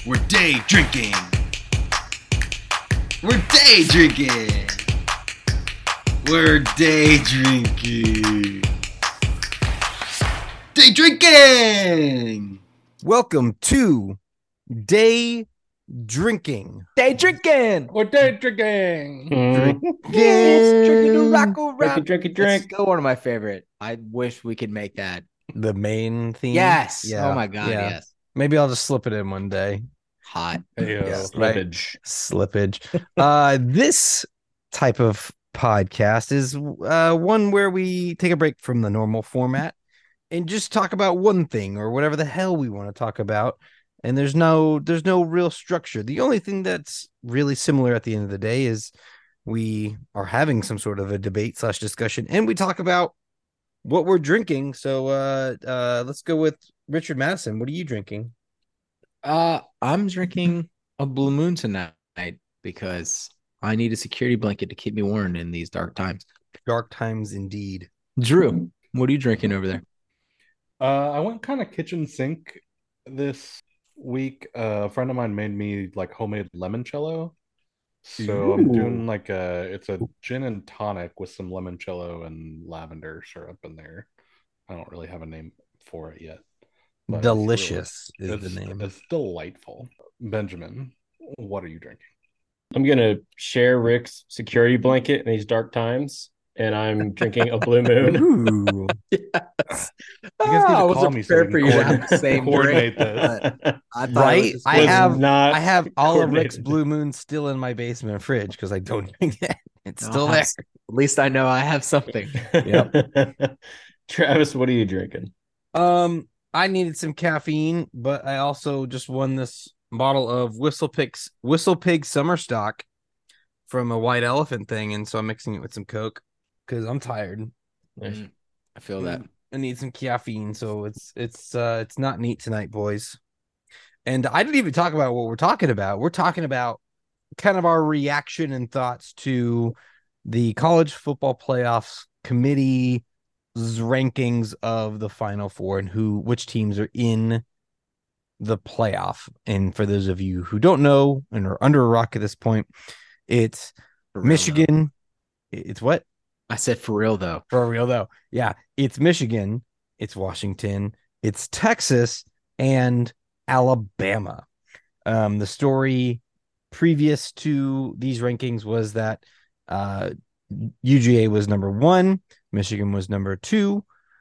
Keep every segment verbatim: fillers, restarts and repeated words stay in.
We're day drinking. We're day drinking. We're day drinking. Day drinking. Welcome to Day Drinking. Day drinking. We're day drinking. Drinking. Drinking to rock around. Drink, drink, It's drink. still one of my favorite. I wish we could make that. The main theme. Yes. Yeah. Oh my god. Yeah. Yes. Maybe I'll just slip it in one day. Hot. Ayo, Yeah, right. slippage. Slippage. uh, this type of podcast is uh, one where we take a break from the normal format and just talk about one thing or whatever the hell we want to talk about. And there's no there's no real structure. The only thing that's really similar at the end of the day is we are having some sort of a debate slash discussion, and we talk about what we're drinking. So uh, uh, let's go with Richard Madison. What are you drinking? Uh, I'm drinking a Blue Moon tonight because I need a security blanket to keep me warm in these dark times. Dark times indeed. Drew, what are you drinking over there? Uh, I went kind of kitchen sink this week. Uh, a friend of mine made me like homemade limoncello. So I'm doing like a it's a gin and tonic with some limoncello and lavender syrup in there. I don't really have a name for it yet. but it's really- Delicious is it's, the name. It's delightful. Benjamin, what are you drinking? I'm gonna share Rick's security blanket in these dark times, and I'm drinking a Blue Moon. Ooh. Yes. You guys need to Ah, I call wasn't me so we prepared for can you to have coordinate- the same coordinate drink. this. but I thought it Right? was just I good. have not I have all of Rick's coordinated. Blue Moon still in my basement fridge because I don't drink it. It's No, still I there. have- At least I know I have something. Travis, what are you drinking? Um, I needed some caffeine, but I also just won this bottle of Whistle Pig's Whistle Pig Summer Stock from a White Elephant thing, and so I'm mixing it with some Coke because I'm tired. Mm, I feel that. I need some caffeine, so it's it's uh it's not neat tonight, boys. And I didn't even talk about what we're talking about. We're talking about kind of our reaction and thoughts to the college football playoffs committee's rankings of the Final Four and who which teams are in the playoff. And for those of you who don't know and are under a rock at this point, it's For real, though. Michigan. It's what? I said for real though. For real, though. Yeah. It's Michigan. It's Washington. It's Texas and Alabama. Um, the story previous to these rankings was that uh, U G A was number one, Michigan was number two,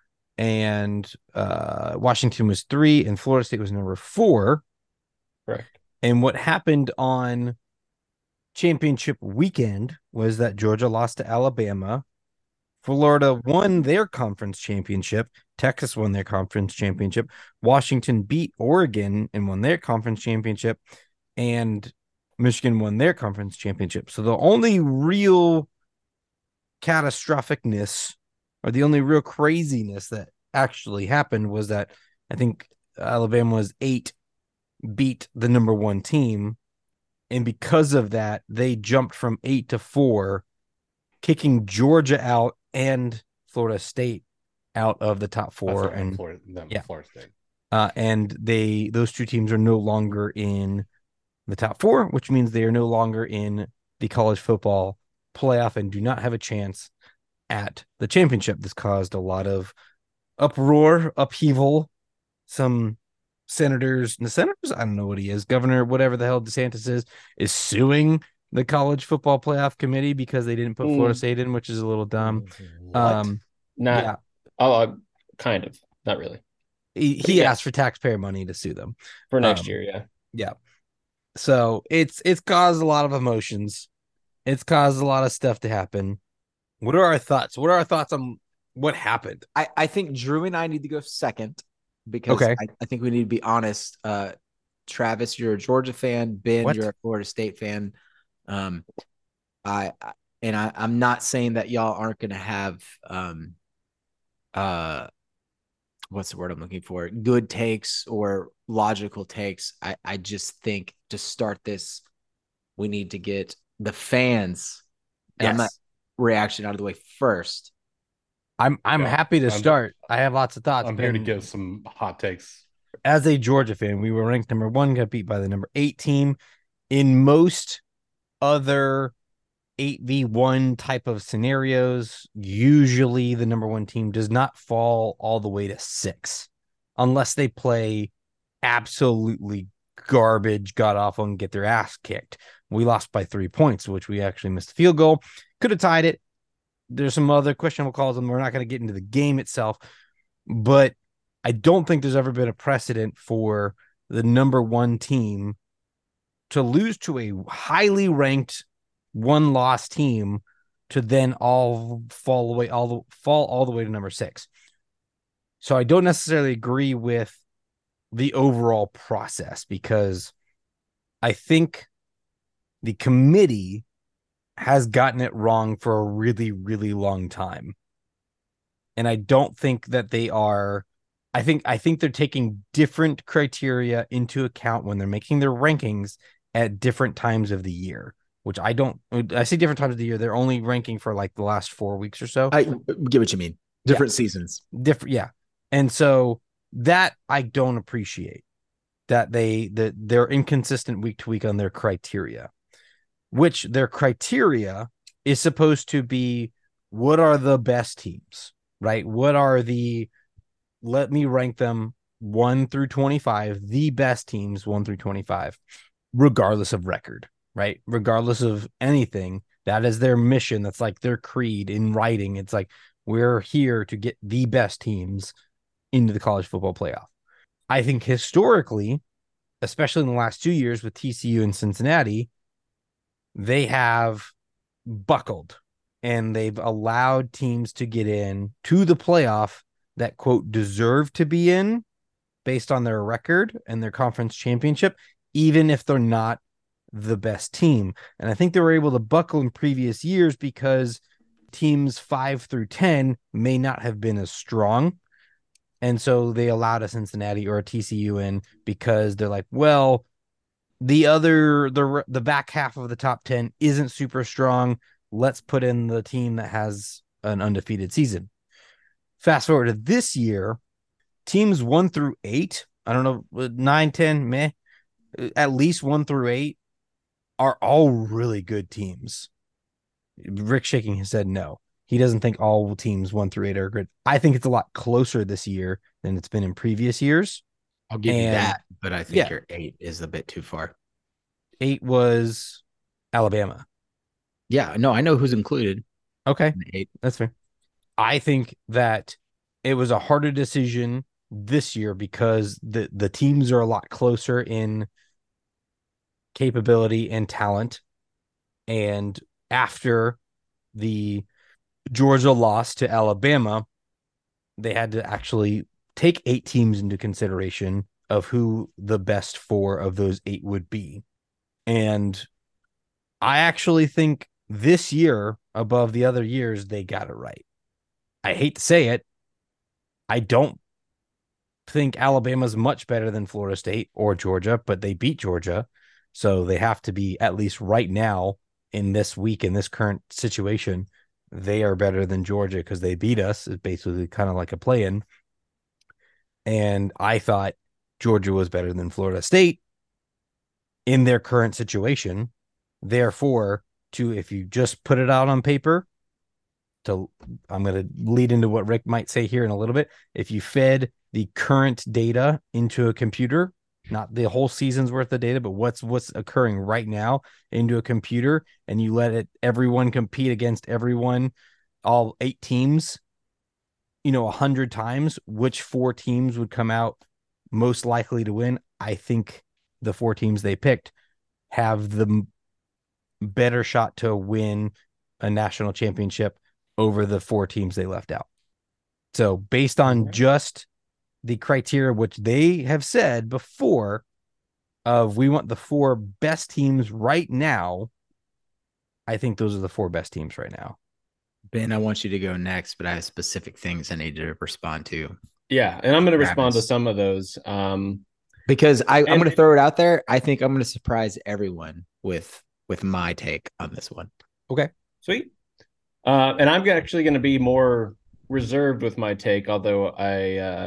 and uh, Washington was three, and Florida State was number four. Correct. And what happened on championship weekend was that Georgia lost to Alabama. Florida won their conference championship. Texas won their conference championship. Washington beat Oregon and won their conference championship. And Michigan won their conference championship. So the only real catastrophicness or the only real craziness that actually happened was that I think Alabama was eight, beat the number one team. And because of that, they jumped from eight to four, kicking Georgia out and Florida State out of the top four. That's right, And Florida, them, yeah. Florida State. uh, and they those two teams are no longer in the top four, which means they are no longer in the college football playoff and do not have a chance at the championship. This caused a lot of uproar, upheaval. Some senators, the senators, I don't know what he is, governor, whatever the hell DeSantis is, is suing the college football playoff committee because they didn't put Mm. Florida State in, which is a little dumb. What? Um, Not. yeah, Oh, uh, kind of. Not really. he, But he yeah. asked for taxpayer money to sue them. For next Um, year, yeah. Yeah. So it's it's caused a lot of emotions. It's caused a lot of stuff to happen. What are our thoughts? What are our thoughts on what happened? I, I think Drew and I need to go second because Okay. I, I think we need to be honest. Uh, Travis, you're a Georgia fan. Ben, What? you're a Florida State fan. Um, I, I and I, I'm not saying that y'all aren't going to have um, uh, what's the word I'm looking for? Good takes or logical takes. I, I just think to start this, we need to get the fans and I'm not Yes. reaction out of the way first. I'm I'm Yeah, happy to I'm- start. I have lots of thoughts. I'm here to Ben, give some hot takes. as a Georgia fan, we were ranked number one, got beat by the number eight team. In most other eight v one type of scenarios, usually the number one team does not fall all the way to six unless they play absolutely garbage, got off and get their ass kicked. We lost by three points, which we actually missed a field goal. Could have tied it. There's some other questionable calls, and we're not going to get into the game itself. But I don't think there's ever been a precedent for the number one team to lose to a highly ranked one-loss team to then all fall away, all the fall all the way to number six. So I don't necessarily agree with the overall process because I think the committee has gotten it wrong for a really, really long time. And I don't think that they are, I think, I think they're taking different criteria into account when they're making their rankings at different times of the year, which I don't, I say different times of the year. They're only ranking for like the last four weeks or so. I get what you mean. Different yeah. seasons. Different. Yeah. And so that I don't appreciate that they, that they're inconsistent week to week on their criteria, which their criteria is supposed to be, what are the best teams, right? What are the, let me rank them one through twenty-five, the best teams one through twenty-five, regardless of record, right? Regardless of anything, that is their mission. That's like their creed in writing. It's like, we're here to get the best teams into the college football playoff. I think historically, especially in the last two years with T C U and Cincinnati, they have buckled and they've allowed teams to get in to the playoff that, quote, deserve to be in based on their record and their conference championship, even if they're not the best team. And I think they were able to buckle in previous years because teams five through ten may not have been as strong. And so they allowed a Cincinnati or a T C U in because they're like, well, the other, the the back half of the top ten isn't super strong. Let's put in the team that has an undefeated season. Fast forward to this year, teams one through eight, I don't know, nine, ten, meh, at least one through eight are all really good teams. Rick shaking his head no. He doesn't think all teams one through eight are good. I think it's a lot closer this year than it's been in previous years. I'll give and, you that, but I think yeah. your eight is a bit too far. Eight was Alabama. Yeah, no, I know who's included. Okay, in eight. That's fair. I think that it was a harder decision this year because the, the teams are a lot closer in capability and talent. And after the Georgia loss to Alabama, they had to actually take eight teams into consideration of who the best four of those eight would be. And I actually think this year, above the other years, they got it right. I hate to say it. I don't think Alabama's much better than Florida State or Georgia, but they beat Georgia. So they have to be, at least right now in this week, in this current situation, they are better than Georgia because they beat us. It's basically kind of like a play-in. And I thought Georgia was better than Florida State in their current situation. Therefore, to if you just put it out on paper, to I'm going to lead into what Rick might say here in a little bit. If you fed the current data into a computer, not the whole season's worth of data, but what's what's occurring right now into a computer, and you let it everyone compete against everyone, all eight teams, you know, a hundred times, which four teams would come out most likely to win? I think the four teams they picked have the better shot to win a national championship over the four teams they left out. So based on just the criteria, which they have said before, of we want the four best teams right now, I think those are the four best teams right now. Ben, I want you to go next, but I have specific things I need to respond to. Yeah, and I'm going to respond to some of those. Um, because I, and, I'm going to throw it out there. I think I'm going to surprise everyone with with my take on this one. Okay, sweet. Uh, and I'm actually going to be more reserved with my take, although I uh,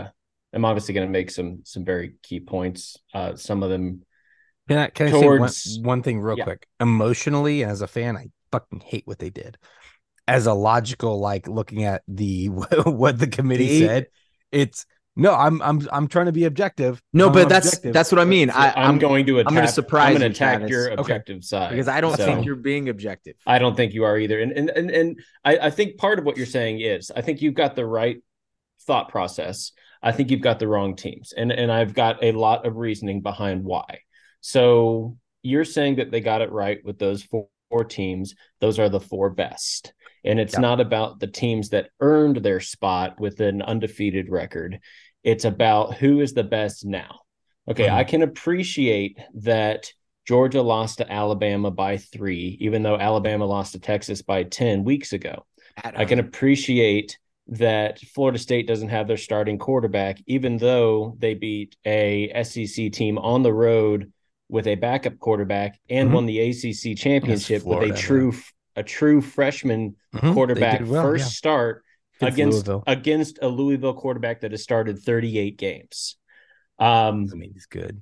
am obviously going to make some some very key points. Uh, some of them Can I can I towards say one, one thing real yeah. quick? Emotionally, as a fan, I fucking hate what they did. As a logical, like looking at the what the committee See? said, it's no. I'm I'm I'm trying to be objective. No, I'm but that's objective, that's what I but- mean. I, I'm, I'm going to attack. I'm gonna surprise I'm going you, to attack Travis. your Okay. objective side because I don't So- think you're being objective. I don't think you are either. And and and, and I, I think part of what you're saying is I think you've got the right thought process. I think you've got the wrong teams. And and I've got a lot of reasoning behind why. So you're saying that they got it right with those four, four teams. Those are the four best. And it's Yeah. not about the teams that earned their spot with an undefeated record. It's about who is the best now. Okay, Mhm. I can appreciate that Georgia lost to Alabama by three, even though Alabama lost to Texas by ten weeks ago. At I can home. appreciate that Florida State doesn't have their starting quarterback, even though they beat a S E C team on the road with a backup quarterback and Mhm. won the A C C championship with Florida, a true a true freshman Mhm. They quarterback did well, first yeah. start Against against Louisville. against a Louisville quarterback that has started thirty-eight games. Um, I mean, he's good.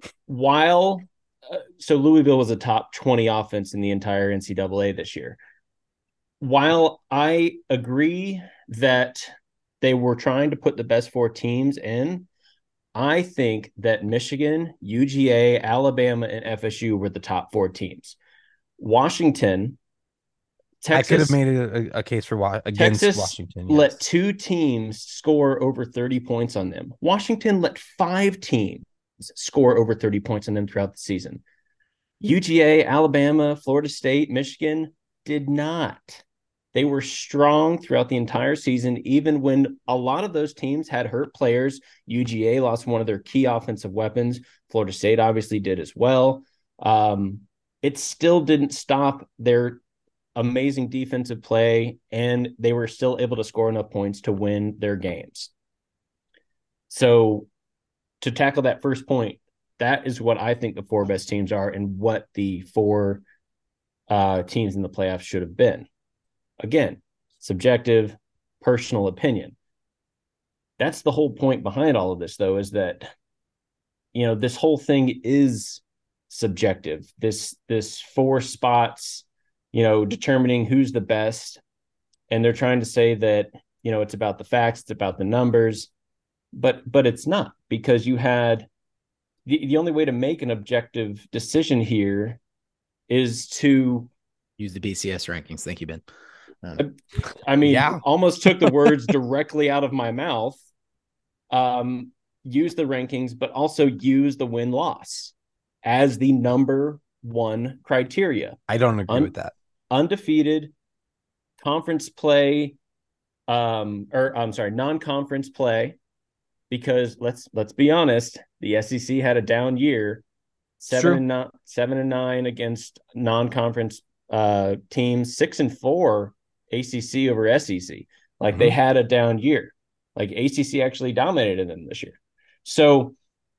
while uh, so Louisville was a top twenty offense in the entire N C double A this year. While I agree that they were trying to put the best four teams in, I think that Michigan, U G A, Alabama, and F S U were the top four teams. Washington, I could have Texas, made a, a case for wa- against Texas Washington. let Yes. two teams score over thirty points on them. Washington let five teams score over thirty points on them throughout the season. U G A, Alabama, Florida State, Michigan did not. They were strong throughout the entire season, even when a lot of those teams had hurt players. U G A lost one of their key offensive weapons. Florida State obviously did as well. Um, it still didn't stop their amazing defensive play, and they were still able to score enough points to win their games. So to tackle that first point, that is what I think the four best teams are and what the four uh, teams in the playoffs should have been. Again, subjective, personal opinion. That's the whole point behind all of this, though, is that, you know, this whole thing is subjective. This, this four spots, you know, determining who's the best. And they're trying to say that, you know, it's about the facts, it's about the numbers, but, but it's not, because you had the, the only way to make an objective decision here is to Use the B C S rankings. Thank you, Ben. I mean, Yeah. almost took the words directly out of my mouth. Um, use the rankings, but also use the win-loss as the number one criteria. I don't agree Un- with that. Undefeated, conference play, um, or I'm sorry, non-conference play, because let's let's be honest, the S E C had a down year, seven True. and nine, seven and nine against non-conference uh, teams, six and four A C C over S E C. Like, they Mhm. had a down year. Like, A C C actually dominated them this year. So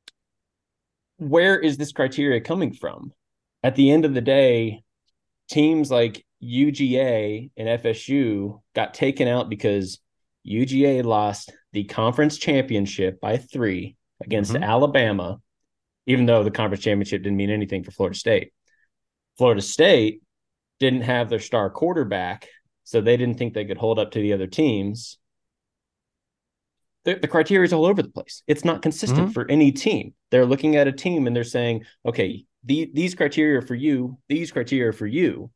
where is this criteria coming from? At the end of the day, teams like U G A and F S U got taken out because U G A lost the conference championship by three against Mhm. Alabama, even though the conference championship didn't mean anything for Florida State. Florida State didn't have their star quarterback, so they didn't think they could hold up to the other teams. The, the criteria is all over the place. It's not consistent Mhm. for any team. They're looking at a team and they're saying, okay, the, these criteria are for you, these criteria are for you.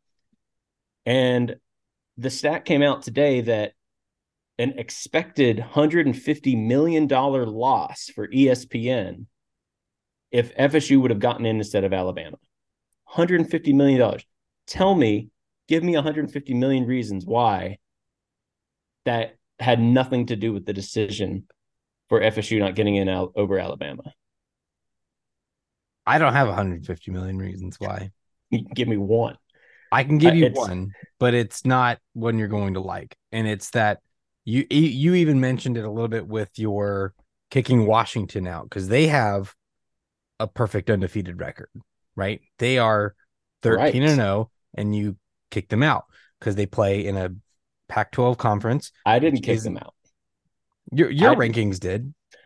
And the stat came out today that an expected one hundred fifty million dollars loss for E S P N if F S U would have gotten in instead of Alabama. one hundred fifty million dollars. Tell me, give me one hundred fifty million reasons why that had nothing to do with the decision for F S U not getting in out over Alabama. I don't have one hundred fifty million reasons why. Give me one. I can give Uh, you it's- one, but it's not one you're going to like. And it's that you you you even mentioned it a little bit with your kicking Washington out, because they have a perfect undefeated record, right? They are thirteen Right. and oh, and you kick them out because they play in a Pac twelve conference. I didn't Which kick isn't- them out. Your your I- rankings did.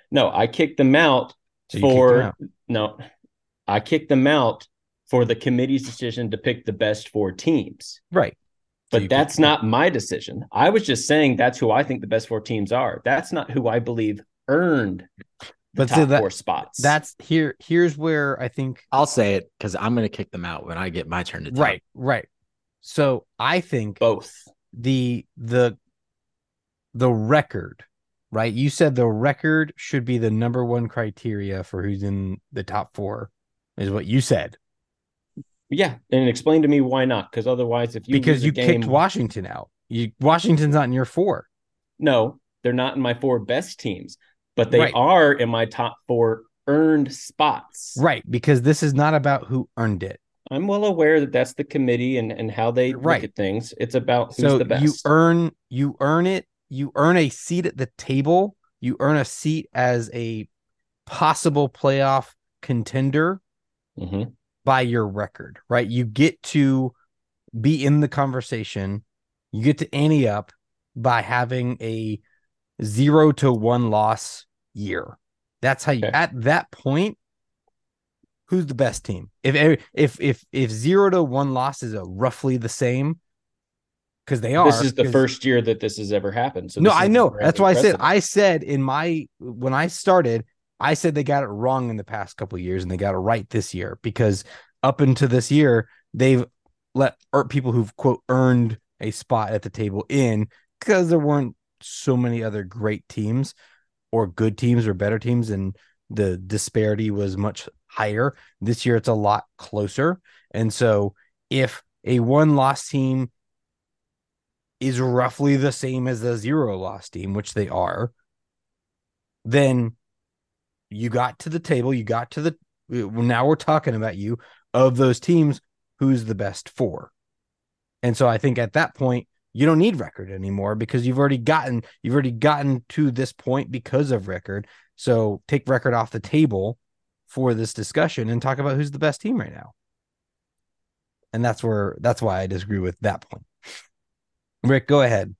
No, I kicked them out So you kicked for them out. no, I kicked them out for the committee's decision to pick the best four teams. Right. So you But that's kicked them not my decision. I was just saying that's who I think the best four teams are. That's not who I believe earned the But top see, that- four spots. That's here. Here's where I think. I'll say it because I'm going to kick them out when I get my turn to talk. Right. Right. So I think both. the the the record, right? You said the record should be the number one criteria for who's in the top four, is what you said. Yeah, and explain to me why not? Because otherwise, if you Because lose a you game, kicked Washington out. You Washington's not in your four. no, they're not in my four best teams, but they Right. are in my top four earned spots. Right. Because this is not about who earned it. I'm well aware that that's the committee and, and how they Right. look at things. It's about who's So the best. you earn you earn it. You earn a seat at the table. You earn a seat as a possible playoff contender Mhm. by your record, right? You get to be in the conversation. You get to ante up by having a zero to one loss year. That's how you, Okay. at that point, who's the best team? If if if if zero to one loss is a roughly the same, because they are. This is the 'cause- first year that this has ever happened. So no, this I is know. never That's having why I said precedent. I said in my when I started, I said they got it wrong in the past couple of years and they got it right this year, because up until this year they've let er, people who've quote earned a spot at the table in, because there weren't so many other great teams or good teams or better teams, and the disparity was much higher. This year it's a lot closer. And so if a one loss team is roughly the same as the zero loss team, which they are, then you got to the table, you got to the, now we're talking about you, of those teams, who's the best four. And so I think at that point, you don't need record anymore, because you've already gotten, you've already gotten to this point because of record. So take record off the table for this discussion and talk about who's the best team right now. And that's where, that's why I disagree with that point. Rick, go ahead.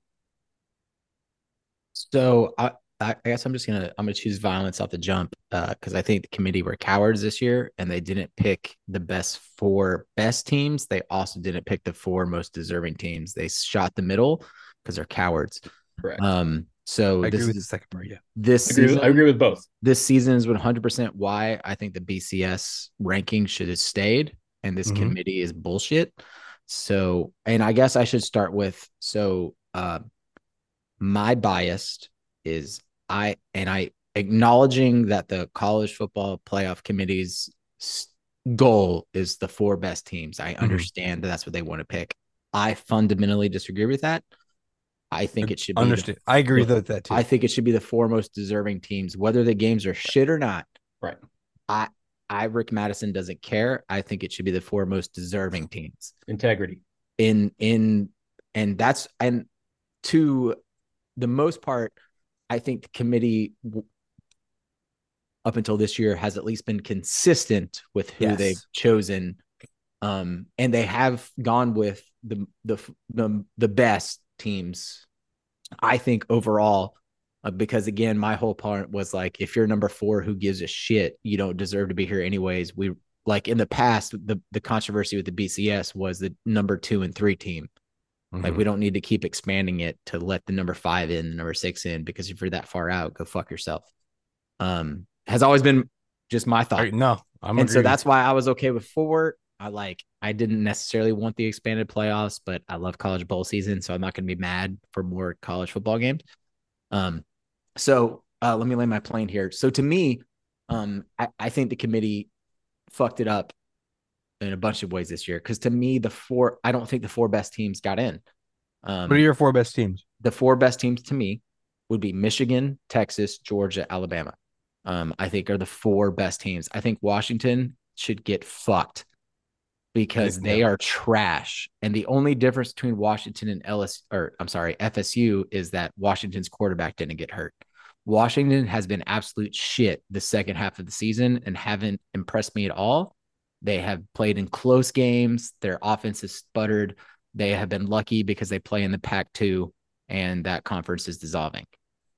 So I, I guess I'm just gonna I'm gonna choose violence off the jump because uh, I think the committee were cowards this year and they didn't pick the best four best teams. They also didn't pick the four most deserving teams. They shot the middle because they're cowards. Correct. Um. So I agree this with the is second part. Yeah. this I agree, with, season, I agree with both. this season is one hundred percent why I think the B C S ranking should have stayed, and this Mhm. committee is bullshit. So, and I guess I should start with so uh, my bias is I and I acknowledging that the college football playoff committee's s- goal is the four best teams. I understand that that's what they want to pick. I fundamentally disagree with that. I think it should be the Understood. I agree the- with that too. I think it should be the four most deserving teams, whether the games are shit or not. Right. I, I, Rick Madison doesn't care. I think it should be the four most deserving teams Integrity. in, in, and that's, and to the most part, I think the committee w- up until this year has at least been consistent with who Yes. they've chosen. Um, and they have gone with the, the, the, the best teams, I think, overall, uh, because again, my whole point was like, if you're number four, who gives a shit? You don't deserve to be here anyways. We like in the past, the, the controversy with the B C S was the number two and three team. Like, we don't need to keep expanding it to let the number five in, the number six in, because if you're that far out, go fuck yourself. Um, has always been just my thought. Right, no, I'm and so agreeing. that's why I was okay with four. I like, I didn't necessarily want the expanded playoffs, but I love college bowl season, so I'm not going to be mad for more college football games. Um, so uh, let me lay my plane here. So to me, um, I, I think the committee fucked it up in a bunch of ways this year. Because to me, the four, I don't think the four best teams got in. Um, What are your four best teams? the four best teams to me would be Michigan, Texas, Georgia, Alabama. Um, I think are the four best teams. I think Washington should get fucked because Yeah. they are trash. And the only difference between Washington and L S or I'm sorry, F S U is that Washington's quarterback didn't get hurt. Washington has been absolute shit the second half of the season and haven't impressed me at all. They have played in close games. Their offense has sputtered. They have been lucky because they play in the Pac two and that conference is dissolving.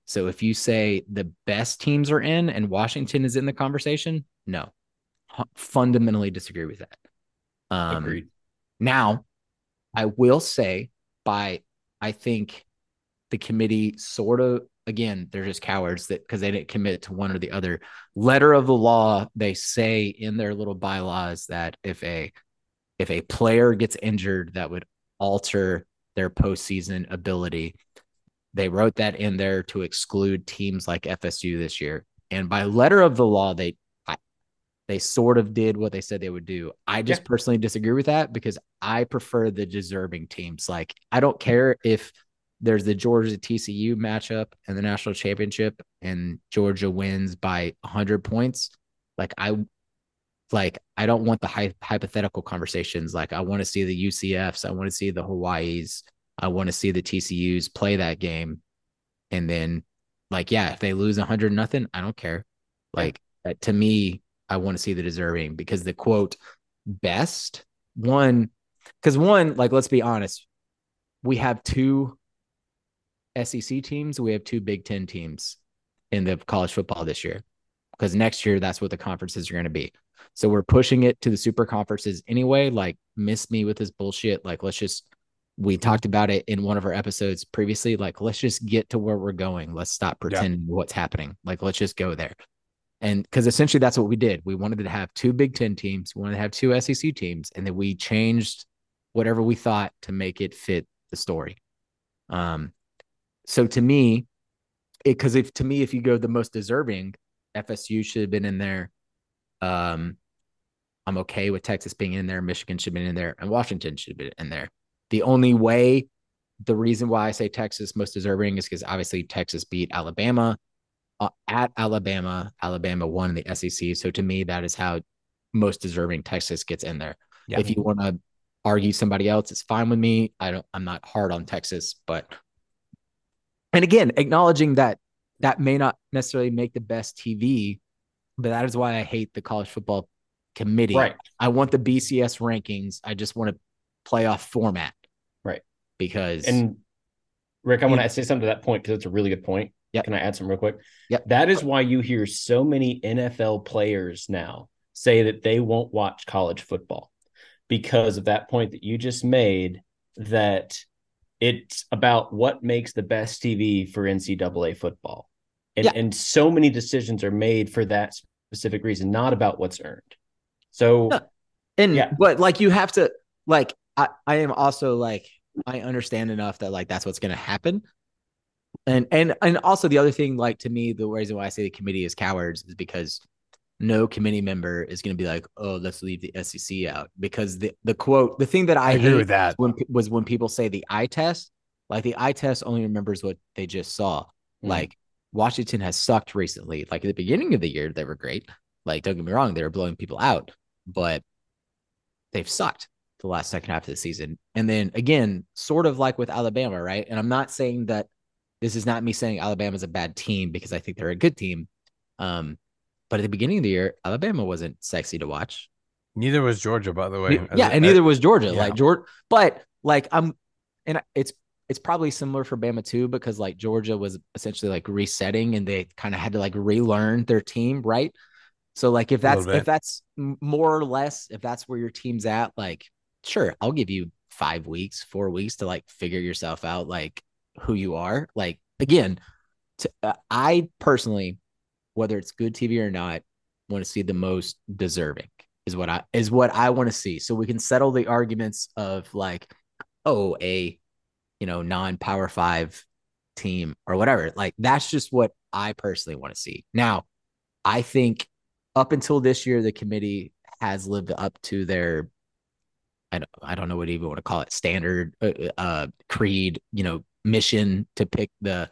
So if you say the best teams are in and Washington is in the conversation, no, H- fundamentally disagree with that. Um, Agreed. Now, I will say by, I think the committee sort of, again, they're just cowards that because they didn't commit to one or the other. Letter of the law, they say in their little bylaws that if a if a player gets injured that would alter their postseason ability, they wrote that in there to exclude teams like F S U this year. And by letter of the law, they they sort of did what they said they would do. I just yeah. personally disagree with that because I prefer the deserving teams. Like, I don't care if there's the Georgia T C U matchup in the national championship and Georgia wins by one hundred points. Like, I like I don't want the hy- hypothetical conversations. Like, I want to see the U C Fs. I want to see the Hawaiis. I want to see the T C Us play that game. And then, like, yeah, if they lose one hundred nothing, I don't care. Like, yeah. to me, I want to see the deserving because the quote best one, because one, like, let's be honest, we have two S E C teams. We have two Big Ten teams in the college football this year because next year, that's what the conferences are going to be. So we're pushing it to the super conferences anyway. Like, miss me with this bullshit. Like, let's just, we talked about it in one of our episodes previously. Like, let's just get to where we're going. Let's stop pretending yeah. what's happening. Like, let's just go there. And because essentially that's what we did. We wanted to have two Big Ten teams. We wanted to have two S E C teams. And then we changed whatever we thought to make it fit the story. Um, so to me, because if to me, if you go the most deserving, F S U should have been in there. Um, I'm okay with Texas being in there. Michigan should have been in there. And Washington should have been in there. The only way, the reason why I say Texas most deserving is because obviously Texas beat Alabama. Uh, at Alabama, Alabama won the S E C. So to me, that is how most deserving Texas gets in there. Yeah. If you want to argue somebody else, it's fine with me. I don't, I'm not hard on Texas, but, and again, acknowledging that that may not necessarily make the best T V, but that is why I hate the college football committee. Right. I want the B C S rankings. I just want a playoff format. Right. Because. And Rick, I want to say something to that point because it's a really good point. Yep. Can I add some real quick? Yep. That is why you hear so many N F L players now say that they won't watch college football because of that point that you just made, that it's about what makes the best T V for N C double A football. And, yeah. and so many decisions are made for that specific reason, not about what's earned. So, no. and yeah. but like you have to, like, I, I am also like, I understand enough that like that's what's going to happen. And and and also the other thing, like, to me, the reason why I say the committee is cowards is because no committee member is going to be like, oh, let's leave the S E C out. Because the, the quote, the thing that I, I agree with that when, was when people say the eye test, like the eye test only remembers what they just saw. Mm-hmm. Like, Washington has sucked recently. Like, at the beginning of the year, they were great. Like, don't get me wrong, they were blowing people out, but they've sucked the last second half of the season. And then again, sort of like with Alabama, right? And I'm not saying that this is not me saying Alabama's a bad team because I think they're a good team. Um, but at the beginning of the year, Alabama wasn't sexy to watch. Neither was Georgia, by the way. Yeah, and neither was Georgia. Yeah. Like Georgia, but like I'm, and it's it's probably similar for Bama too, because like Georgia was essentially like resetting, and they kind of had to like relearn their team, right? So like if that's if that's more or less if that's where your team's at, like sure, I'll give you five weeks, four weeks to like figure yourself out, like who you are. Like again, to, uh, I personally, whether it's good T V or not, want to see the most deserving is what I is what I want to see, so we can settle the arguments of like, oh, a you know non-power five team or whatever. Like that's just what I personally want to see. Now, I think up until this year, the committee has lived up to their, I don't, I don't know what you even want to call it, standard, uh, uh, creed, you know, mission to pick the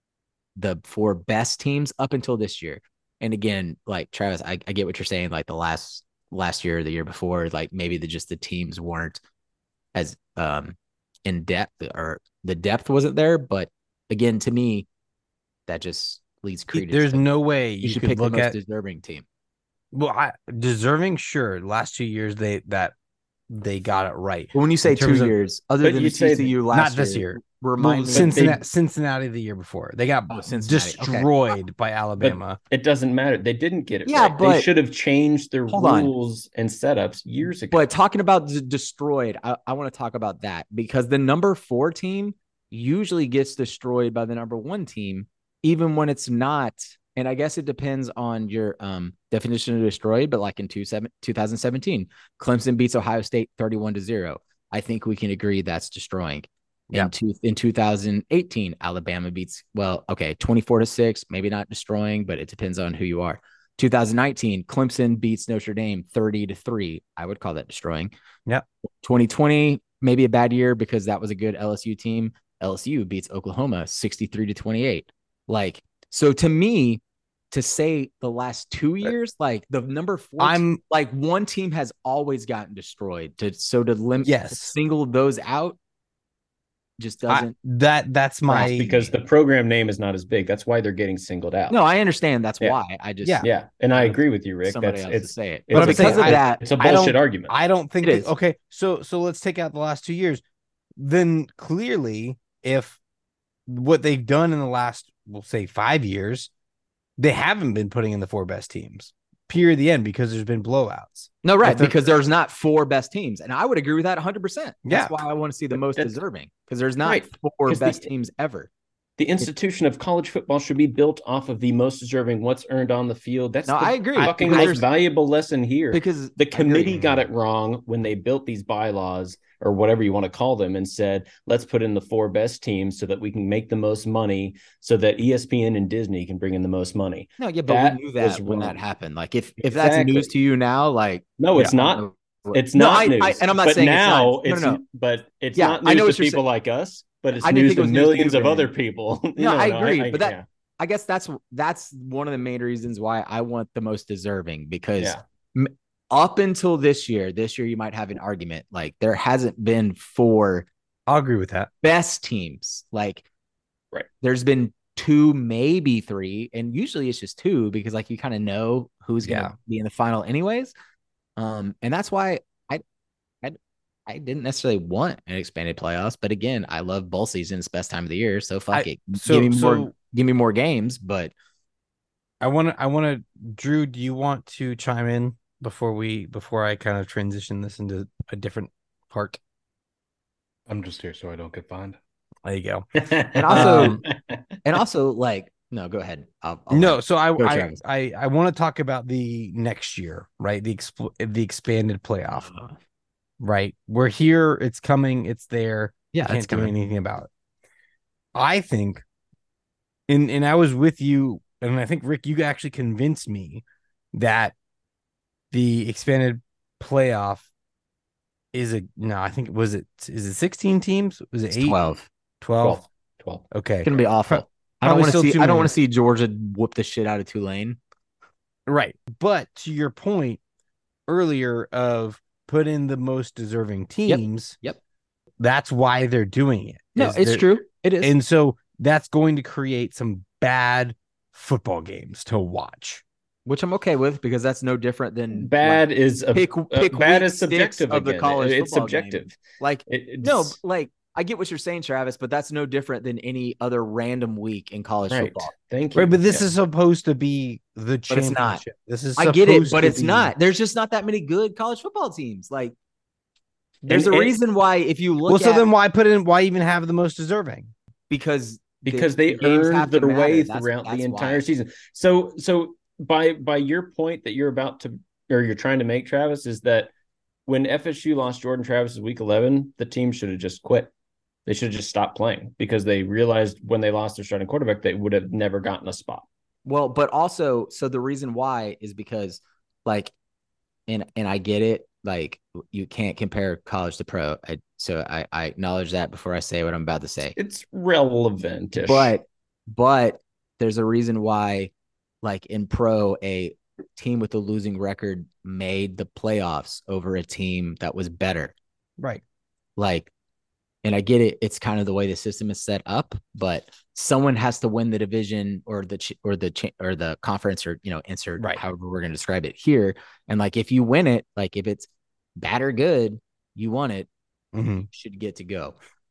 the four best teams up until this year. And again, like Travis, I, I get what you're saying. Like the last last year or the year before, like maybe the just the teams weren't as um in depth, or the depth wasn't there. But again, to me, that just leads credence. There's no way you, you should could pick look the most at deserving team. Well, I deserving, sure. Last two years they that they got it right. But when you say two of, years, other than the T C U last not this year. year, remind Well, me. Cincinnati, they- Cincinnati the year before. They got Oh, Cincinnati. Okay. destroyed by Alabama. It doesn't matter. They didn't get it Yeah, right. They but- should have changed their Hold on. rules and setups years ago. But talking about d- destroyed, I, I want to talk about that because the number four team usually gets destroyed by the number one team, even when it's not. And I guess it depends on your um, definition of destroyed, but like in two, seven, twenty seventeen, Clemson beats Ohio State thirty-one to zero. I think we can agree that's destroying. Yeah. In, two, in two thousand eighteen, Alabama beats, well, okay, twenty-four to six, maybe not destroying, but it depends on who you are. two thousand nineteen, Clemson beats Notre Dame thirty to three. I would call that destroying. Yep. twenty twenty, maybe a bad year because that was a good L S U team. L S U beats Oklahoma sixty-three to twenty-eight. Like, so to me, to say the last two years, like the number four, I'm like one team has always gotten destroyed. To so to limit, Yes. to single those out, just I, doesn't. that that's my That's because the program name is not as big. That's why they're getting singled out. No, I understand that's Yeah. why. I just Yeah. Yeah, and I agree with you, Rick. somebody That's else to it's say it. it's But But I'm saying because of I- that, it's a I don't- bullshit argument. I don't think It that, is. okay. So so let's take out the last two years. Then clearly, if what they've done in the last, we'll say five years, they haven't been putting in the four best teams. Period. The end, because there's been blowouts. no, right, If they're- because there's not four best teams, and I would agree with that one hundred percent. That's Yeah. why I want to see the But most that's- deserving because there's not Right. four 'Cause the- best teams ever. The institution of college football should be built off of the most deserving, what's earned on the field. That's No, the I agree. fucking Because most there's- valuable lesson here. Because The I agree. committee got it wrong when they built these bylaws or whatever you want to call them and said, let's put in the four best teams so that we can make the most money so that E S P N and Disney can bring in the most money. No, yeah, but That we knew was that when that wrong. happened. Like if if that's Exactly. news to you now, like No, it's yeah, not. It's No, not I- news. I- and I'm not but saying it's now not. No, it's no, no. but it's Yeah, not I know news what to you're people saying. like us, but it's I didn't news think it to was news to millions you, of other Brandon. people. No, I no, agree, but that- yeah. I guess that's that's one of the main reasons why I want the most deserving because Yeah. m- up until this year, this year you might have an argument like there hasn't been four I'll agree with that. best teams. Like, Right. there's been two, maybe three, and usually it's just two because like you kind of know who's gonna Yeah. be in the final anyways. Um, and that's why I, I, I didn't necessarily want an expanded playoffs, but again, I love bowl season. It's the best time of the year, so fuck I- it. so- give me so- more, give me more games. But I want to. I want to. Drew, do you want to chime in before we before I kind of transition this into a different part? I'm just here so I don't get fined. There you go. And also- Um, and also like no, go ahead. I'll, I'll No, so I Go, I Travis. I, I want to talk about the next year, right? The exp- the expanded playoff, Uh, right? We're here. It's coming. It's there. yeah, Can't it's do coming. anything about it. I think, and and I was with you, and I think Rick, you actually convinced me that the expanded playoff is a no. I think was it is it sixteen teams? Was it It's eight? twelve. twelve? twelve. twelve. Okay, It's gonna be awful. I don't probably want to still see. too I don't many. want to see Georgia whoop the shit out of Tulane. right. But to your point earlier of put in the most deserving teams. Yep. That's why they're doing it. No, is it's they're- true. It is. And so that's going to create some bad football games to watch. Which I'm okay with because that's no different than Bad is a, pick- uh, pick bad week is subjective six of the again. college It's football game. subjective. Like, It- it's, no, like I get what you're saying, Travis, but that's no different than any other random week in college right. football. Thank you. Right, but this Yeah. is supposed to be the But it's not. championship. This is I get it, supposed but to it's be- not. There's just not that many good college football teams. Like, there's And a it- reason why if you look Well, so at then why put in? Why even have the most deserving? because because the- they the games have earned to their matter. way That's- throughout that's the why. entire season. So, so by by your point that you're about to or you're trying to make, Travis, is that when F S U lost Jordan Travis in week eleven, the team should have just quit. They should have just stopped playing because they realized when they lost their starting quarterback, they would have never gotten a spot. Well, but also, so the reason why is because, like, and and I get it. Like, you can't compare college to pro. I, so I, I acknowledge that before I say what I'm about to say. It's relevant, But but there's a reason why, like in pro, a team with a losing record made the playoffs over a team that was better. Right. Like, and I get it. It's kind of the way the system is set up, but someone has to win the division or the ch- or the ch- or the conference or you know insert Right. however we're going to describe it here. And like if you win it, like if it's bad or good, you won it, Mm-hmm. you should get to go.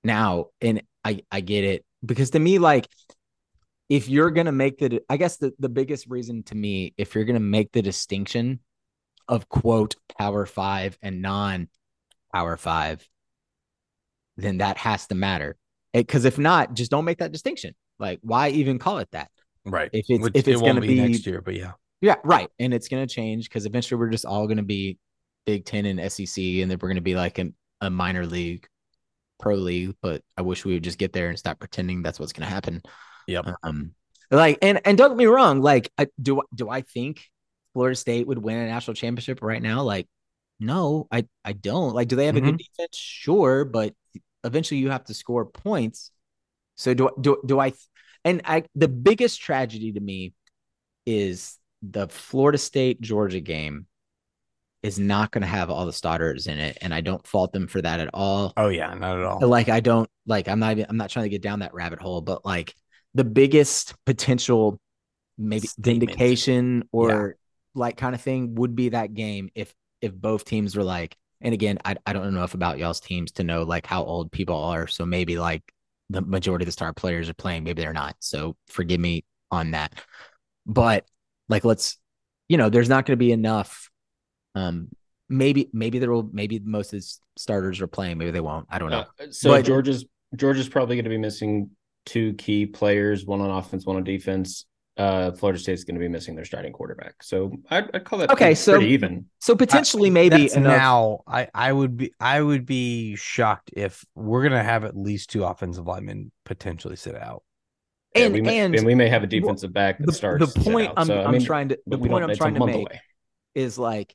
now, and I I get it, because to me, like, if you're gonna make the, I guess the the biggest reason to me, if you're gonna make the distinction of quote Power Five and non Power Five, then that has to matter. Because if not, just don't make that distinction. Like, why even call it that? Right. If it's Which if it it's won't gonna be be next year, but yeah. Yeah, right. And it's going to change because eventually we're just all going to be Big Ten and S E C, and then we're going to be like a, a minor league, pro league. But I wish we would just get there and stop pretending that's what's going to happen. Yep. Um, like, and and don't get me wrong. Like, I, do do I think Florida State would win a national championship right now? Like, no, I I don't. Like, do they have Mhm. a good defense? Sure, but eventually you have to score points. So do do do I? And I the biggest tragedy to me is the Florida State Georgia game is not going to have all the starters in it, and I don't fault them for that at all. Oh yeah, not at all. Like, I don't like I'm not even I'm not trying to get down that rabbit hole, but like the biggest potential maybe Statement. vindication or like kind of thing would be that game if if both teams were like, and again, I I don't know enough about y'all's teams to know like how old people are, so maybe like the majority of the star players are playing, maybe they're not. So forgive me on that. But like, let's, you know, there's not going to be enough. Um, maybe, maybe there will, maybe most of the starters are playing. Maybe they won't. I don't know. Uh, so But- Georgia's Georgia's probably going to be missing two key players, one on offense, one on defense. Uh, Florida State's going to be missing their starting quarterback. So I'd, I'd call that Okay, pretty, so- pretty even. So potentially, I- maybe that's enough. now. I I would be I would be shocked if we're gonna have at least two offensive linemen potentially sit out. Yeah, and we may, and and we may have a defensive back that the, starts. the sit point out. I'm, So, I I'm mean, trying to the we point don't- I'm it's a trying to month make away. is like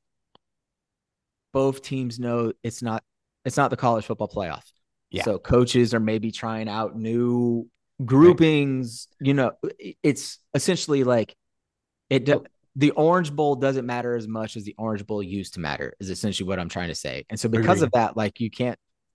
both teams know it's not it's not the college football playoff. Yeah. So coaches are maybe trying out new groupings. You know, it's essentially like it. Do, the Orange Bowl doesn't matter as much as the Orange Bowl used to matter. Is essentially what I'm trying to say. And so because Agreed. of that, like you can't.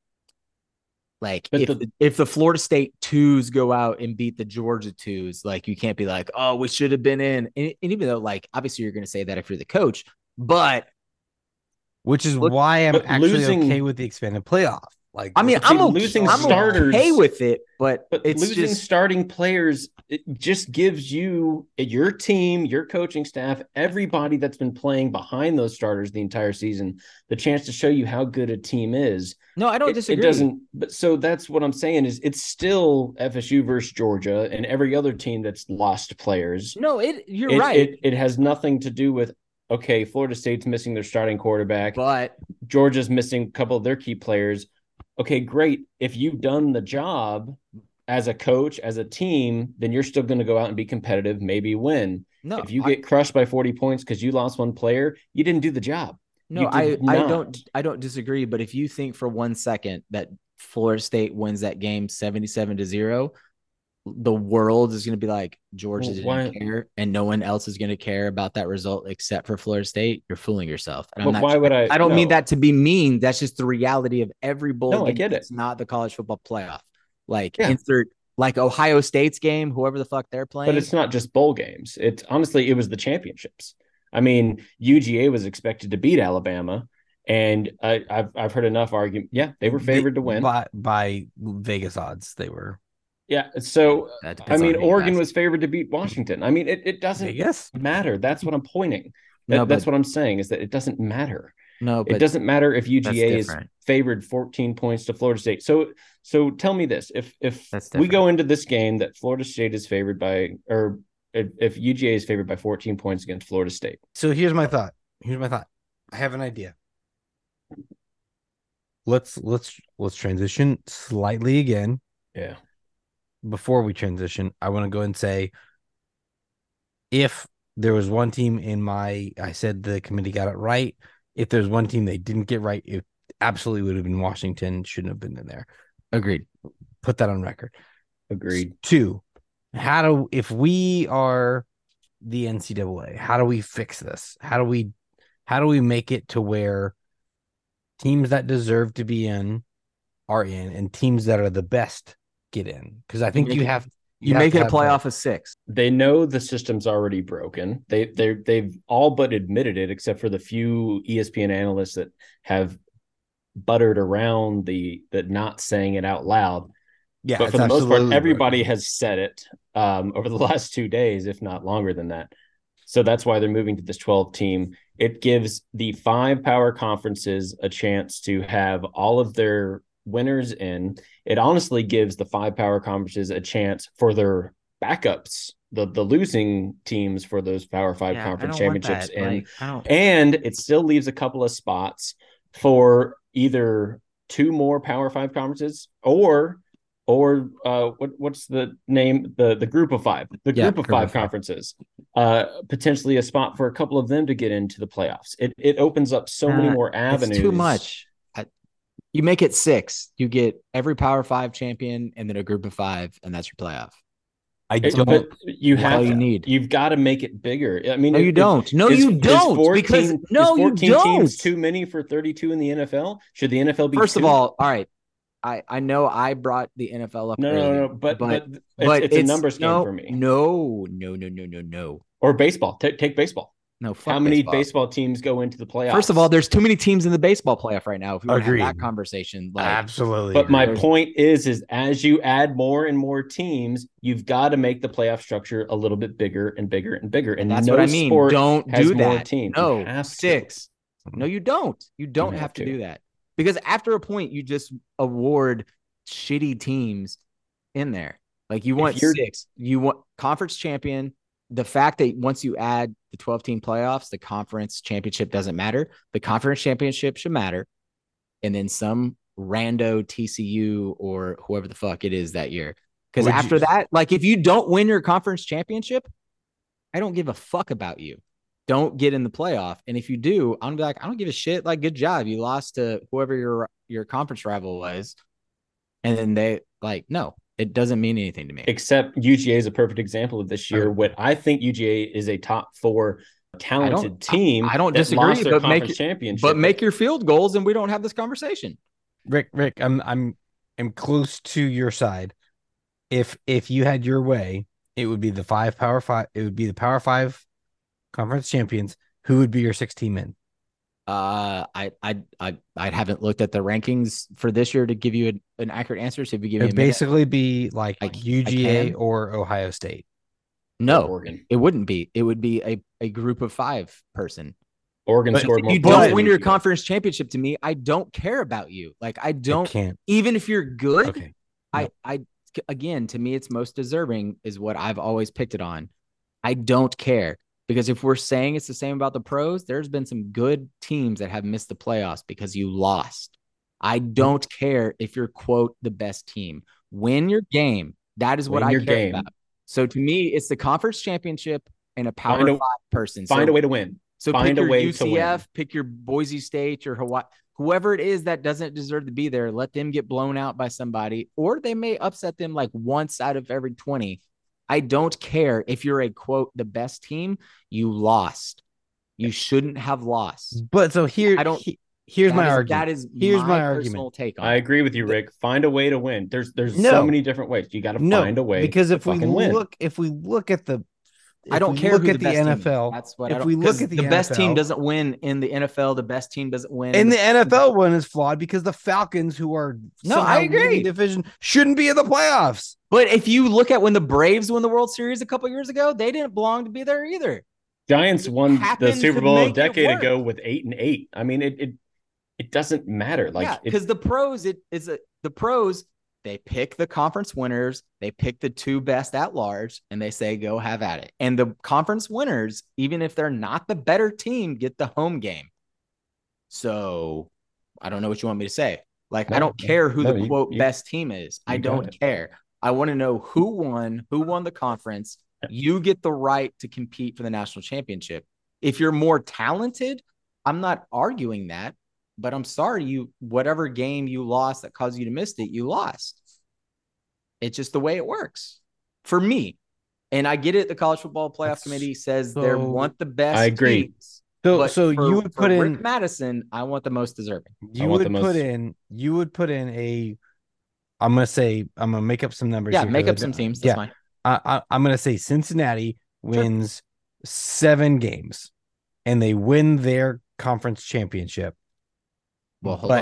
Like But if the- if the Florida State twos go out and beat the Georgia twos, like you can't be like, oh, we should have been in. And, and even though, like, obviously you're going to say that if you're the coach, but Which is Look, why I'm but actually losing- okay with the expanded playoff. Like, I mean, But see, I'm okay, losing I'm starters- okay with it, but, But it's losing just starting players, it just gives you your team, your coaching staff, everybody that's been playing behind those starters the entire season, the chance to show you how good a team is. no, I don't It, disagree. it doesn't, but so that's what I'm saying is it's still F S U versus Georgia and every other team that's lost players. No, it. You're It, right, It, it has nothing to do with, okay, Florida State's missing their starting quarterback. but Georgia's missing a couple of their key players. Okay, great. If you've done the job as a coach, as a team, then you're still going to go out and be competitive, maybe win. no, if you I, get crushed by forty points because you lost one player, you didn't do the job. no, you I, did I not. don't, I don't disagree. But if you think for one second that Florida State wins that game seventy-seven to zero, the world is going to be like Georgia Well, didn't why- care, and no one else is going to care about that result except for Florida State. You're fooling yourself. And I'm But not why would I? I don't mean no. that to be mean. That's just the reality of every bowl No, I game. get it. It's not the college football playoff. Like Yeah. insert like Ohio State's game, whoever the fuck they're playing. But it's not just bowl games. It's honestly, it was the championships. I mean, U G A was expected to beat Alabama, and I, I've I've heard enough argument. Yeah, they were favored to win. by by Vegas odds. They were Yeah, so That I depends on mean, who you Oregon ask. was favored to beat Washington. I mean, it, it doesn't Vegas. matter. That's what I'm pointing. That, No, that's but- what I'm saying is that it doesn't matter. no, It but doesn't matter if U that's G A is different. favored fourteen points to Florida State. So so tell me this: if if That's we different. go into this game that Florida State is favored by, or if, if U G A is favored by fourteen points against Florida State, So here's my thought. Here's my thought. I have an idea. Let's let's let's transition slightly again. yeah, Before we transition, I want to go and say if there was one team in my I said the committee got it right. If there's one team they didn't get right, it absolutely would have been Washington, shouldn't have been in there. Agreed. Put that on record. agreed. Two, how do if we are the N C double A, how do we fix this? How do we how do we make it to where teams that deserve to be in are in and teams that are the best get in? Because I think make you it- have You have make to it a have playoff both. of six. They know the system's already broken. They they they've all but admitted it, except for the few E S P N analysts that have buttered around the the not saying it out loud. Yeah, But it's for the most part, absolutely everybody broken. has said it um, over the last two days, if not longer than that. So that's why they're moving to this twelve team. It gives the five power conferences a chance to have all of their winners in. It honestly gives the five power conferences a chance for their backups, the the losing teams for those Power Five Yeah, I conference don't want championships that. in. Like, I don't. And it still leaves a couple of spots for either two more Power Five conferences or or uh, what what's the name the the group of five the Yeah, group of group five of five. conferences, uh, potentially a spot for a couple of them to get into the playoffs. It it opens up so many Uh, more avenues. It's too much. I, you make it six. You get every Power Five champion and then a group of five, and that's your playoff. I It- don't. but you That's have all you to, need. you've got to make it bigger. I mean, No, you if- don't. No, is- you is don't. fourteen, Because no, is you fourteen don't. teams too many for thirty-two in the N F L? Should the N F L be First two? of all, all right. I, I know I brought the N F L up no, no, earlier, no, but but, but, it's, but it's a numbers no, game for me. No, no, no, no, no, no. Or baseball. Take take baseball. No, fuck How many baseball. baseball teams go into the playoffs? First of all, there's too many teams in the baseball playoff right now. If we want to have that Agreed. conversation, like Absolutely. But my There's- point is, is as you add more and more teams, you've got to make the playoff structure a little bit bigger and bigger and bigger. And that's no what I mean. sport Don't has do more that. teams. No, You have to. six. No, you don't. You don't have have to to. do that because after a point, you just award shitty teams in there. Like you want you're- six. You want conference champion. The fact that once you add the twelve team playoffs, the conference championship doesn't matter. The conference championship should matter. And then some rando T C U or whoever the fuck it is that year. Because Would after you- that, like if you don't win your conference championship, I don't give a fuck about you. Don't get in the playoff. And if you do, I'm gonna be like, I don't give a shit. Like, good job. You lost to whoever your your conference rival was. And then they like, no, it doesn't mean anything to me. Except U G A is a perfect example of this year. Okay. What I think U G A is a top four talented I- team. I don't that disagree, lost their but make conference championship. But make your field goals and we don't have this conversation. Rick, Rick, I'm I'm I'm close to your side. If if you had your way, it would be the five power five. It would be the power five conference champions. Who would be your six team in? Uh, I I I I haven't looked at the rankings for this year to give you an, an accurate answer. So if you give It me would a minute, basically be like I c- I U G A can. or Ohio State. no, Oregon. it wouldn't be. It would be a, a group of five person. Oregon But scored If more you points don't than win your U G A. conference championship to me, I don't care about you. Like I I don't. can't. Even if you're good, Okay. I Nope. I again to me it's most deserving is what I've always picked it on. I don't care. Because if we're saying it's the same about the pros, there's been some good teams that have missed the playoffs because you lost. I don't care if you're, quote, the best team. Win your game. That is what Win I your care game. about. So to me, it's the conference championship and a power Find a- five person. Find so, a way to win. so find pick a your way to U C F, pick your Boise State or Hawaii. Whoever it is that doesn't deserve to be there, let them get blown out by somebody, or they may upset them like once out of every twenty. I don't care if you're a, quote, the best team, you lost. You shouldn't have lost. But so here, I don't- he- here's That my is- argument. That is Here's my, my personal argument. take on I it. agree with you, Rick. Find a way to win. There's there's No. so many different ways. You got to No, find a way because if to we fucking win. look, if we look at the, I if don't we care look who at the, the best team N F is. L. That's what if I don't, we look 'cause at the, the best team N F L doesn't win in the N F L. The best team doesn't win. in And the N F L one is flawed because the Falcons, who are No, somehow I agree. leading division, shouldn't be in the playoffs. But if you look at when the Braves won the World Series a couple years ago, they didn't belong to be there either. Giants won the happened Super to Bowl a make it decade work. ago with eight and eight. I mean, it it, it doesn't matter. Like yeah, it- because the pros, it is a, the pros. They pick the conference winners. They pick the two best at large, and they say, "Go have at it." And the conference winners, even if they're not the better team, get the home game. So, I don't know what you want me to say. Like, I No, don't care who no, the you- quote you- best team is. I you got don't it. care. I want to know who won, who won the conference. You get the right to compete for the national championship. If you're more talented, I'm not arguing that, but I'm sorry, you whatever game you lost that caused you to miss it, you lost. It's just the way it works for me. And I get it. The college football playoff That's committee says they so- want the best. I agree. teams. So, But so for- you would for put Rick in, Madison. I want the most deserving. you I want would the put most- in, you would put in a. I'm gonna say, I'm gonna make up some numbers. Yeah, here make 'cause up I some don't- teams. That's Yeah, fine. I, I, I'm gonna say Cincinnati wins seven games, and they win their conference championship. Well, hold But- on.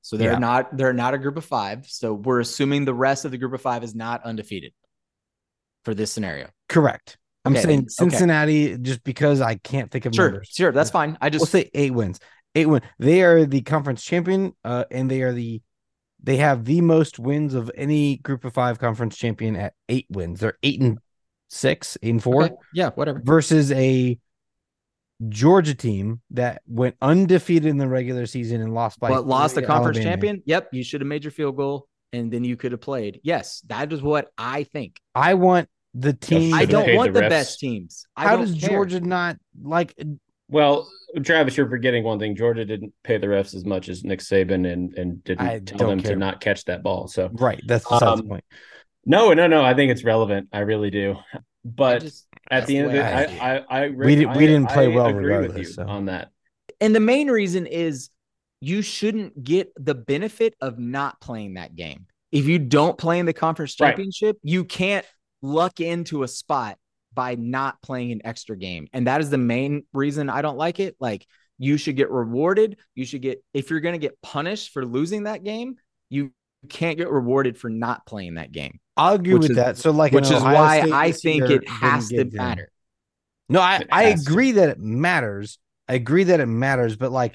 So they're Yeah. not they're not a group of five. So we're assuming the rest of the group of five is not undefeated for this scenario. Correct. I'm Okay, saying okay. Cincinnati just because I can't think of Sure, numbers. sure, that's fine. I We'll just say eight wins. Eight win. They are the conference champion, uh, and they are the they have the most wins of any group of five conference champion at eight wins. They're eight and six, eight and four, okay, yeah, whatever. versus a Georgia team that went undefeated in the regular season and lost by But lost the three to conference Alabama. champion. Yep, you should have made your field goal, and then you could have played. Yes, that is what I think. I want the team. I Should've don't paid want the the refs. best teams. I How don't does care. Georgia not like? Well, Travis, you're forgetting one thing. Georgia didn't pay the refs as much as Nick Saban and and didn't I tell don't them care. to not catch that ball. So Right, that's besides the Um, point. no, no, no. I think it's relevant. I really do. I But just- at that's the end of way the I I, see it. I, I, We did- we I- didn't play I well agree with regardless, you so. on that. And the main reason is you shouldn't get the benefit of not playing that game. If you don't play in the conference Right. championship, you can't luck into a spot by not playing an extra game. And that is the main reason I don't like it. Like, you should get rewarded. You should get, if you're going to get punished for losing that game, you can't get rewarded for not playing that game, I'll agree which with is- that. So, like, which an is Ohio why State I this think year it has to didn't get them. matter. No, I, It I has to. agree that it matters. I agree that it matters, but like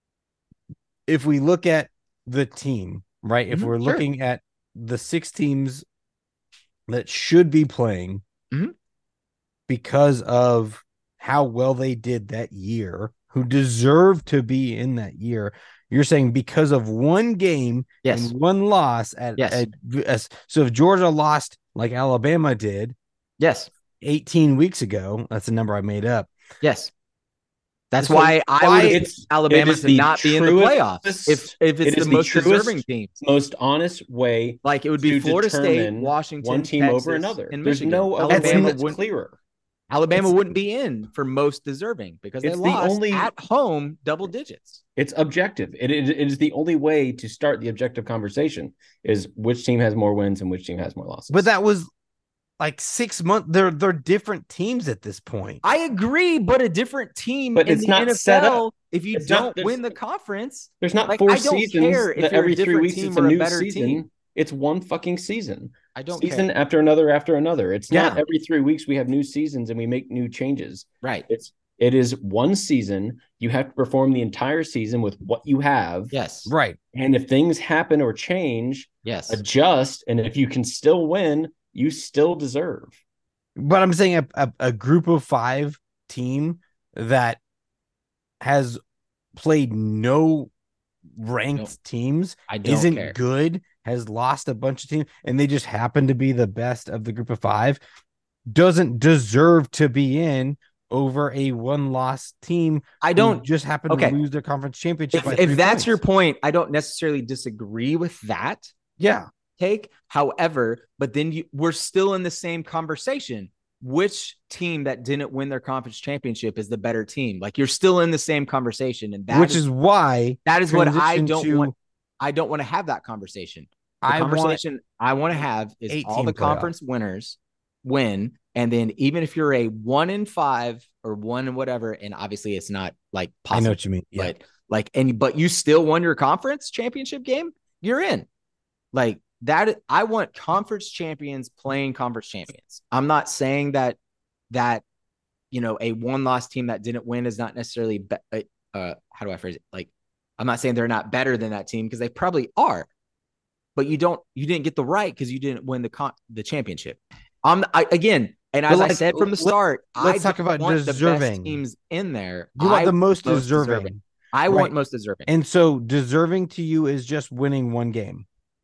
if we look at the team, right? If Mhm, we're sure. looking at the six teams that should be playing Mhm. because of how well they did that year, who deserve to be in that year, you're saying because of one game Yes. and one loss at, Yes. at as so if Georgia lost like Alabama did Yes. eighteen weeks ago, that's a number I made up. Yes. That's So why I why- would It's Alabama it is to the not be in the truest- playoffs if if it it's is the the most truest, deserving team. most honest way Like it would be to Florida State, determine Washington, one team Texas, over another. and There's Michigan. no other Alabama way that's wouldn't, clearer. Alabama It's- wouldn't be in for most deserving because they It's the lost only- at home double digits. It's objective. It, it, it is the only way to start the objective conversation is which team has more wins and which team has more losses. But that was like six months. They're they're different teams at this point. I agree, but a different team But in it's the not N F L, set up. if you It's not- don't there's- win the conference, There's not like, four I don't seasons care if that you're a every three different weeks team it's a or a new better season. team. It's one fucking season. I don't season care. after another after another. It's not Yeah. every three weeks we have new seasons and we make new changes. Right. It's it is one season. You have to perform the entire season with what you have. Yes. Right. And if things happen or change, Yes. adjust. And if you can still win, you still deserve. But I'm saying a, a, a group of five team that has played no ranked Nope. teams I don't isn't care. good, has lost a bunch of teams, and they just happen to be the best of the group of five, doesn't deserve to be in over a one loss team. I who don't just happen okay. to lose their conference championship. if, by if three that's points. your point, I don't necessarily disagree with that yeah. take. However, but then you, we're still in the same conversation. Which team that didn't win their conference championship is the better team? Like, you're still in the same conversation, and that Which is why that is what I transition don't to- want. I don't want to have that conversation. The I want conversation I want to have is eight all team the playoff. conference winners win, and then even if you're a one in five or one and whatever, and obviously it's not like I possible, know what you mean. Yeah. but like and but you still won your conference championship game, you're in. Like that, I want conference champions playing conference champions. I'm not saying that that you know a one loss team that didn't win is not necessarily be- uh how do I phrase it? Like, I'm not saying they're not better than that team because they probably are, but you don't you didn't get the right because you didn't win the con- the championship. Um, I, again, and as But, I like, said from the let- start, let's I talk about want the best deserving. teams in there. You want I the most most deserving. deserving. I Right. want most deserving. And so deserving to you is just winning one game.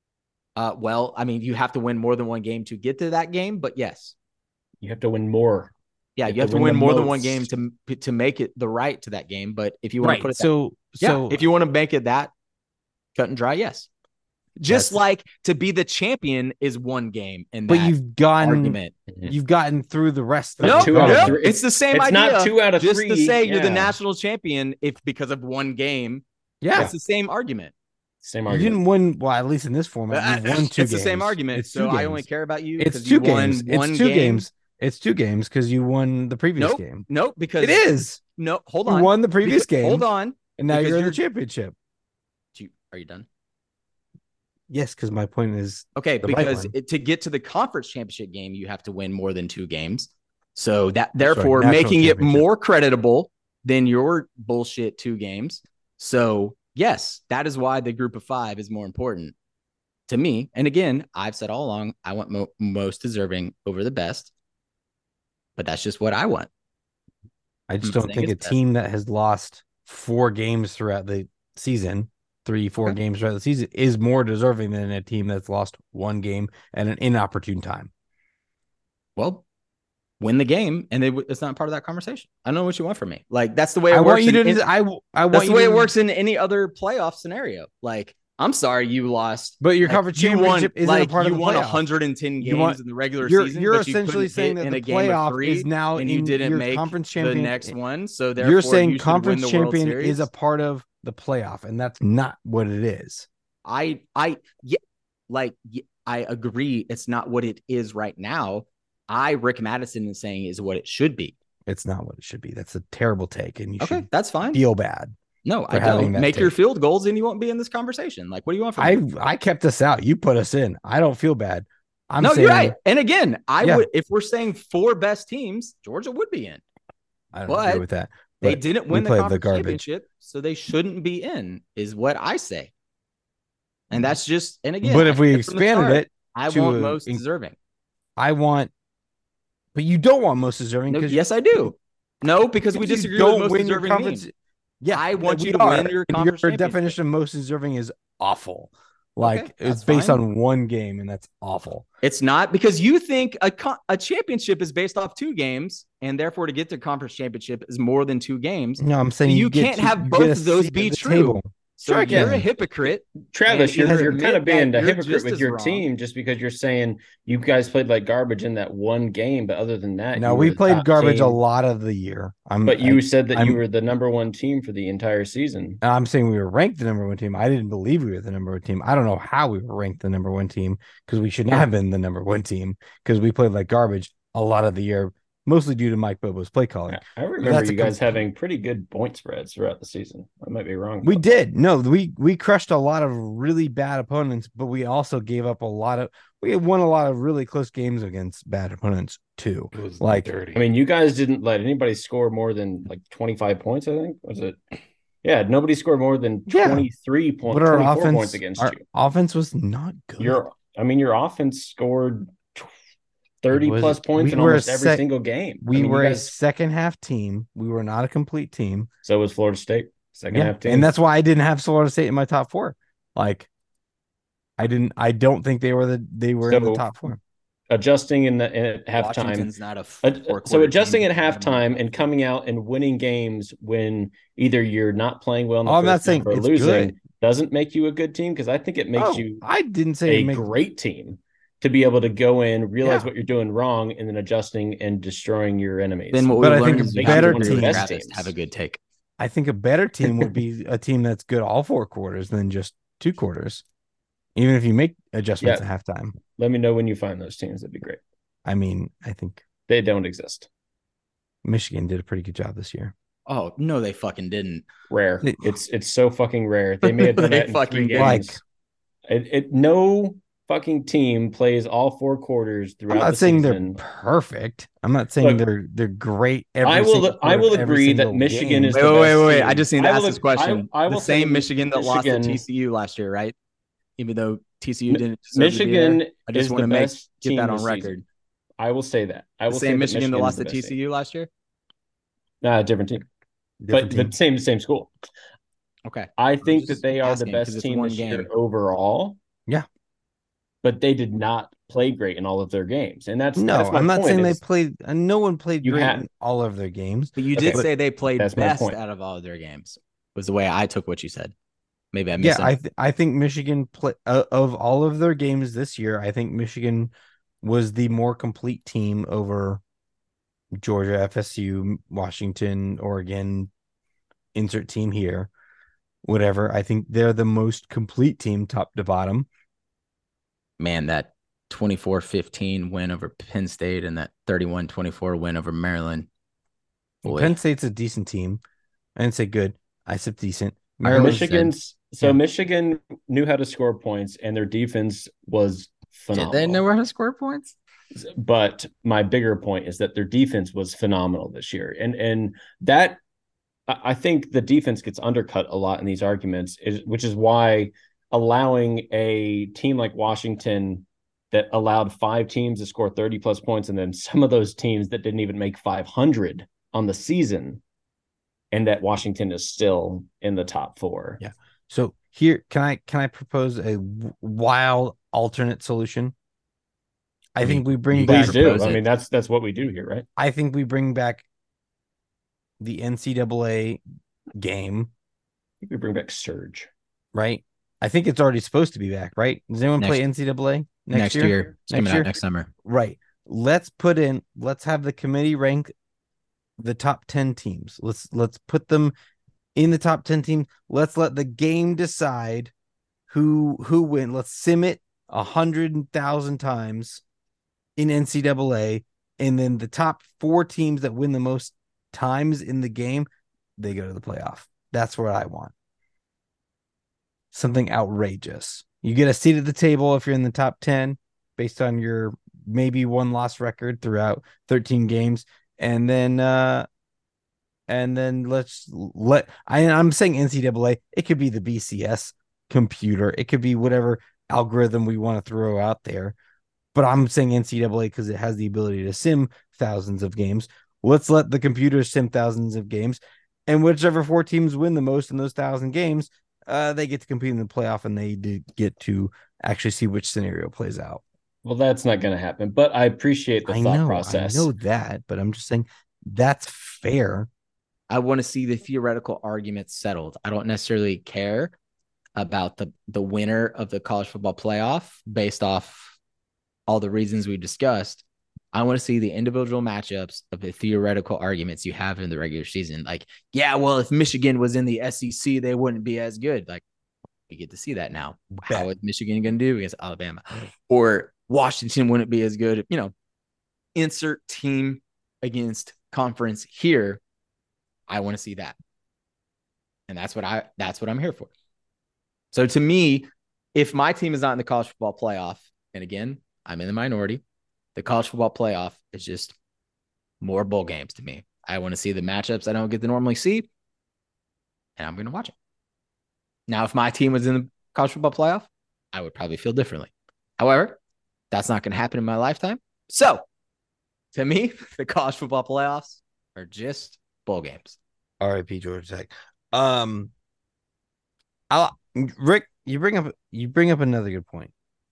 Uh, well, I mean, you have to win more than one game to get to that game, but yes, You have to win more. yeah, You you have to win the more than one most. game to to make it the right to that game. But if you want Right. to put it, that, So yeah, so if you want to make it that cut and dry, yes. Just That's- like to be the champion is one game in but that you've gotten argument. you've gotten through the rest of But No, the two out of no, three- it's the same It's idea. not two out of just three. to say you're the Yeah. national champion if because of one game. Yeah. It's the same argument. Same You argument. didn't win. Well, at least in this format, you won two it's games. the same argument. It's so two I only games. care about you. It's 'cause two you won games. one It's two game. games. It's two games because you won the previous Nope. game. Nope, because It is. no. Hold You on. won the previous Because- game. Hold on. and now because you're in the you're- championship. Do you- Are you done? Yes, because my point is Okay, the right because one. it, to get to the conference championship game, you have to win more than two games. So that Sorry, therefore national making it championship. more creditable than your bullshit two games. So yes, that is why the group of five is more important to me. And again, I've said all along, I want mo- most deserving over the best, but that's just what I want. I just I'm don't saying think a it's best. team that has lost four games throughout the season, three, four Okay. games throughout the season, is more deserving than a team that's lost one game at an inopportune time. Well, win the game, and they, it's not part of that conversation. I don't know what you want from me. Like that's the way it I works. want you in- to. in- I, I want that's the you way to, it works in any other playoff scenario. Like, I'm sorry you lost, But your like, conference you won, championship isn't like, a part you of the won playoff. one hundred ten games You want- in the regular You're season. you're but you essentially couldn't saying hit that in the a game of playoff three, is now and in you didn't your make conference the champion. next one. So therefore, You're saying you should conference win the World champion Series. is a part of the playoff, and that's not what it is. I, I, yeah, like, yeah, I agree. It's not what it is right now. I, Rick Madison, is saying is what it should be. It's not what it should be. That's a terrible take, and you Okay, should that's fine. feel bad. No, for I having don't. that Make your take. field goals, and you won't be in this conversation. Like, what do you want from I me? I kept us out. You put us in. I don't feel bad. I'm no, saying, you're right. And again, I Yeah. would if we're saying four best teams, Georgia would be in. I don't But agree with that. They But didn't we win the played the conference garbage. championship, so they shouldn't be in, is what I say. And that's just, and again, But I if we said from the expanded start, it, I to want a- most in- deserving. I want. But you don't want most deserving No, because yes, I do. No, because we disagree with most deserving conference. team. Yeah, I want we you to are. win your And conference Your championship. definition of most deserving is awful. Like Okay, it's that's based fine. on one game, and that's awful. It's not, because you think a co- a championship is based off two games, and therefore to get to conference championship is more than two games. No, I'm saying you you, get can't to- have you both get a of those seat be at the true. table. So Sure I you're a can. hypocrite. Travis, And you're either you're kind of admit being that a you're hypocrite just with as your wrong. team just because you're saying you guys played like garbage in that one game, but other than that, No, you were we the played top garbage a team. lot of the year. I'm, But you I, said that I'm, you were the number one team for the entire season. I'm saying we were ranked the number one team. I didn't believe we were the number one team. I don't know how we were ranked the number one team because we should not have been the number one team because we played like garbage a lot of the year, mostly due to Mike Bobo's play calling. I I remember That's a you guys complete- having pretty good point spreads throughout the season. I might be wrong. We about did. No, we we crushed a lot of really bad opponents, but we also gave up a lot of we had won a lot of really close games against bad opponents too. It was Like, dirty. that. I mean, you guys didn't let anybody score more than like twenty-five points, I think. Was it? Yeah, nobody scored more than Yeah. twenty-three points, but our twenty-four offense points against our you. offense was not good. Your, I mean, your offense scored thirty It was- plus points we in were a almost every sec- single game. I we mean, you were guys, a second half team. We were not a complete team. so was Florida State, second Yeah, half team. and that's why I didn't have Florida State in my top four. Like, I didn't. I don't think they were the they were in the So, top four. adjusting in the in at halftime. Washington's not a Ad- four-quarter so adjusting team. at halftime and coming out and winning games when either you're not playing well in the Oh, I'm not first saying half or it's losing good. doesn't make you a good team, because I think it makes Oh, you I didn't say a it make, great team to be able to go in, realize Yeah. what you're doing wrong, and then adjusting and destroying your enemies. Then what we But I learned think is a you have better to agree team- with best Travis to teams. have a good take. I think a better team would be a team that's good all four quarters than just two quarters. Even if you make adjustments Yeah. at halftime. Let me know when you find those teams. That'd be great. I mean, I think They don't exist. Michigan did a pretty good job this year. Oh no, they fucking didn't. Rare. They- It's it's so fucking rare. They may have done They that in fucking three did. games. It, it no fucking team plays all four quarters throughout I'm not the saying season. they're perfect. I'm not saying Look, they're they're great. Every I will- single I will quarter, every agree that single Michigan game. is Wait, the wait, wait, best wait. team. I just need to I ask will this ag- question. I, I the will same say Michigan that lost to Michigan- T C U last year, right? Even though T C U Mi- didn't deserve to be Michigan there. I just is want to the make best get team that on this record. season. I will say that. I The will say same that Michigan that Michigan lost is to the T best C team. U last year. Nah, different team, Different but team. but same same school. Okay. I think that just they are the asking 'cause best it's team one this year game. overall. Yeah. But they did not play great in all of their games, and that's No, that's my I'm not point, saying they is played. Uh, no one played You great have- in all of their games. But you Okay. did say they played That's my best point. out of all of their games. Was the way I took what you said. Maybe I Yeah, missed I th- I think Michigan play uh, of all of their games this year. I think Michigan was the more complete team over Georgia, F S U, Washington, Oregon. Insert team here, whatever. I think they're the most complete team, top to bottom. Man, that twenty-four fifteen win over Penn State and that thirty-one twenty-four win over Maryland. Boy. Penn State's a decent team. I didn't say good. I said decent. I heard Maryland's said- Michigan's So Yeah. Michigan knew how to score points, and their defense was phenomenal. Did they know how to score points? But my bigger point is that their defense was phenomenal this year, and and that I think the defense gets undercut a lot in these arguments, is, which is why allowing a team like Washington that allowed five teams to score thirty plus points, and then some of those teams that didn't even make five hundred on the season, and that Washington is still in the top four. Yeah. So here, can I can I propose a wild alternate solution? I, I mean, think we bring back. Do I it. mean that's that's what we do here, right? I think we bring back the N C double A game. I think we bring back Surge, right? I think it's already supposed to be back, right? Does anyone next, play N C double A next, next year? year? It's next coming year? Out next summer, right? Let's put in. Let's have the committee rank the top ten teams. Let's let's put them in the top ten teams. Let's let the game decide who who win. Let's sim it a hundred thousand times in N C double A, and then the top four teams that win the most times in the game, they go to the playoff. That's what I want. Something outrageous. You get a seat at the table if you're in the top ten based on your maybe one loss record throughout thirteen games. And then, uh, and then let's let, I, I'm saying N C double A, it could be the B C S computer. It could be whatever algorithm we want to throw out there. But I'm saying N C double A because it has the ability to sim thousands of games. Let's let the computer sim thousands of games. And whichever four teams win the most in those thousand games, uh, they get to compete in the playoff, and they do get to actually see which scenario plays out. Well, that's not going to happen, but I appreciate the I thought know, process. I know that, but I'm just saying that's fair. I want to see the theoretical arguments settled. I don't necessarily care about the, the winner of the college football playoff based off all the reasons we discussed. I want to see the individual matchups of the theoretical arguments you have in the regular season. Like, yeah, well, if Michigan was in the S E C, they wouldn't be as good. Like, we get to see that now. Bet. How is Michigan going to do against Alabama? Or Washington wouldn't be as good. You know, insert team against conference here. I want to see that. And that's what I, that's what I'm here for. So to me, if my team is not in the college football playoff, and again, I'm in the minority, the college football playoff is just more bowl games to me. I want to see the matchups I don't get to normally see, and I'm going to watch it. Now, if my team was in the college football playoff, I would probably feel differently. However, that's not going to happen in my lifetime. So, to me, the college football playoffs are just bowl games. R I P Georgia Tech. Um, I'll, Rick, you bring up you bring up another good point.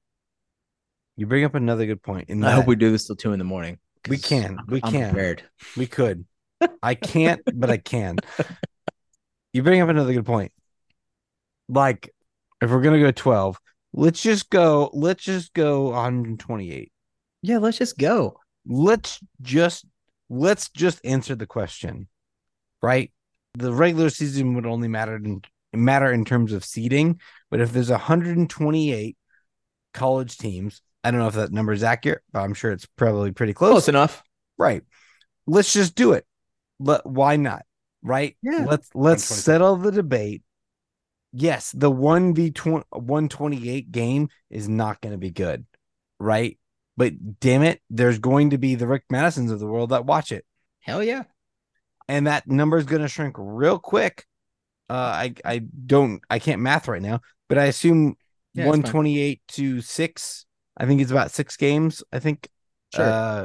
You bring up another good point. In I hope we do this till two in the morning. We can. We I'm can. Prepared. We could. I can't, but I can. You bring up another good point. Like, if we're gonna go twelve, let's just go. Let's just go one twenty-eight. Yeah, let's just go. Let's just let's just answer the question, right? The regular season would only matter in matter in terms of seeding, but if there's one hundred twenty-eight college teams, I don't know if that number is accurate, but I'm sure it's probably pretty close. Close enough. Right. Let's just do it. But why not? Right? Yeah. Let's let's settle the debate. Yes, the one v one twenty-eight game is not going to be good. Right? But damn it, there's going to be the Rick Madisons of the world that watch it. Hell yeah. And that number is going to shrink real quick. Uh, I I don't I can't math right now, but I assume yeah, one twenty-eight to six. I think it's about six games. I think. Sure. Uh,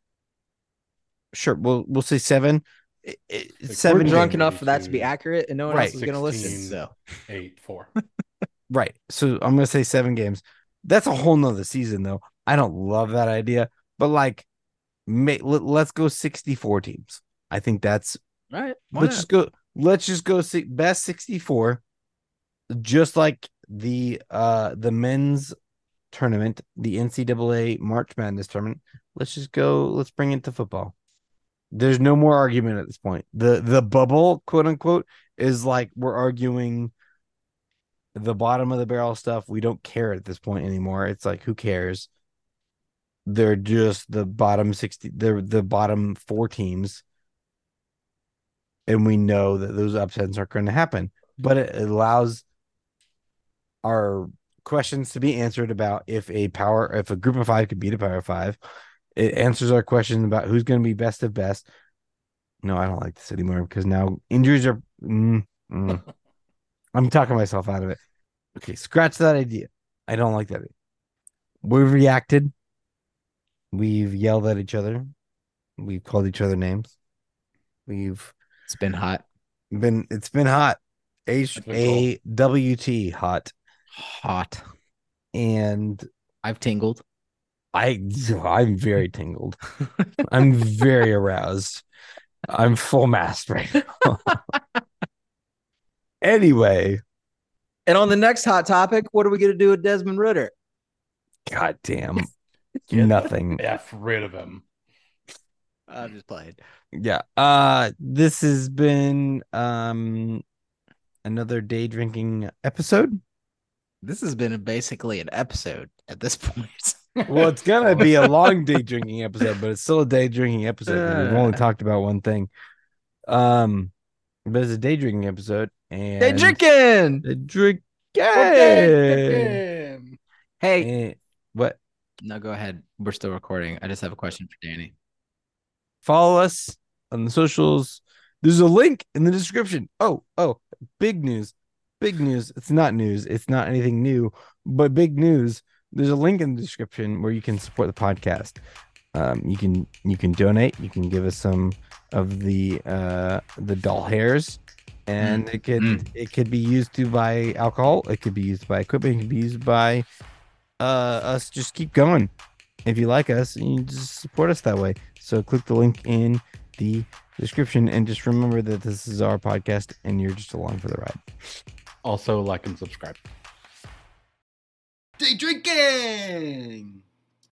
sure. We'll we'll say seven. It, it, like seven. We're drunk enough for that to be accurate, and no one right. else is going to listen. So eight four. Right. So I'm going to say seven games. That's a whole nother season, though. I don't love that idea, but like, may, let, let's go sixty-four teams. I think that's all right. Why let's not? just go. Let's just go see best sixty-four, just like the uh the men's tournament, the N C double A March Madness tournament. Let's just go. Let's bring it to football. There's no more argument at this point. The the bubble, quote unquote, is like we're arguing the bottom of the barrel stuff. We don't care at this point anymore. It's like, who cares? They're just the bottom sixty. They're the bottom four teams. And we know that those upsets aren't going to happen, but it allows are questions to be answered about if a power, if a group of five could beat a power of five. It answers our questions about who's going to be best of best. No, I don't like this anymore because now injuries are. Mm, mm. I'm talking myself out of it. Okay, scratch that idea. I don't like that. We've reacted. We've yelled at each other. We've called each other names. We've It's been hot. been. It's been hot. H A W T hot. Hot. And I've tingled. I I'm very tingled. I'm very aroused. I'm full mast right now. Anyway, And on the next hot topic, what are we going to do with Desmond Ritter? god damn. Get Nothing. the F rid of him. I'm just playing. Yeah. Uh this has been um another day drinking episode. This has been basically an episode at this point. Well, it's gonna be a long day drinking episode, but it's still a day drinking episode. 'Cause we've only talked about one thing. Um, but it's a day drinking episode, and Day drinking. Day drinking. Hey, And what? no, go ahead. We're still recording. I just have a question for Danny. Follow us on the socials. There's a link in the description. Oh, oh, big news. Big news. It's not news. It's not anything new, but big news. There's a link in the description where you can support the podcast. Um, you can you can donate. You can give us some of the uh the doll hairs, and it could Mm. it could be used to buy alcohol. It could be used to buy equipment. It could be used by uh us. Just keep going. If you like us, you just support us that way. So click the link in the description, and just remember that this is our podcast, and you're just along for the ride. Also, like and subscribe. Day drinking.